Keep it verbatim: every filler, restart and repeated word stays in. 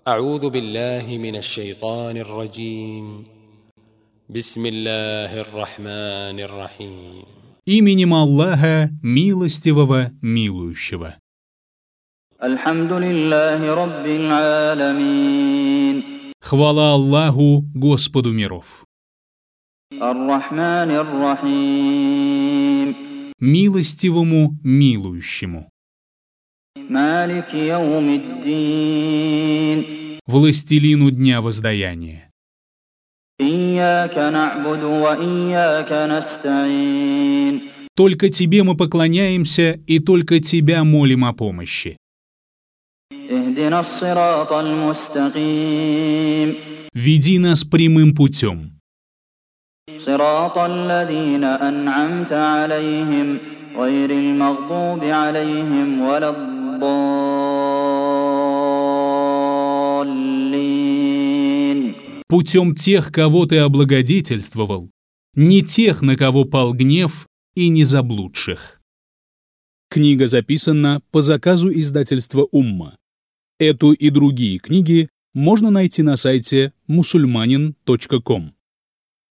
أعوذ بالله من الشيطان الرجيم بسم الله الرحمن الرحيم. Именем Аллаха, милостивого, милующего. Альхамдулиллахи раббил аламин. Хвала Аллаху, Господу миров. Ар-Рахманир Рахим. Милостивому, милующему. Малики яумиддин. Властелину дня воздаяния. Ийяка на'буду ва ийяка наста'ин. Только Тебе мы поклоняемся и только Тебя молим о помощи. Ихдина ас-сиратал мустаким. Веди нас прямым путем. Сиратал лазина ан'амта алейхим, гайрил магдуби алейхим валаддаллин. Путем тех, кого Ты облагодетельствовал, не тех, на кого пал гнев, и не заблудших. Книга записана по заказу издательства «Умма». Эту и другие книги можно найти на сайте мусульманин точка ком.